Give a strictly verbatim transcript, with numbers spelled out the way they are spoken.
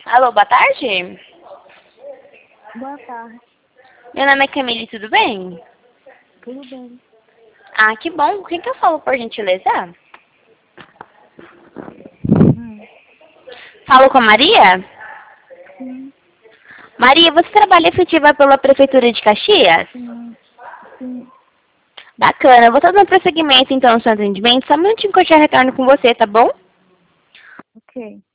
Alô, boa tarde. Boa tarde. Meu nome é Camille, tudo bem? Tudo bem? Ah, que bom. Com quem que eu falo, por gentileza? Hum. Falo com a Maria? Sim, Maria, você trabalha efetiva pela Prefeitura de Caxias? sim, sim. Bacana. Eu vou estar dando prosseguimento, então, no seu atendimento. Só um minutinho que eu já retorno com você, tá bom? Ok.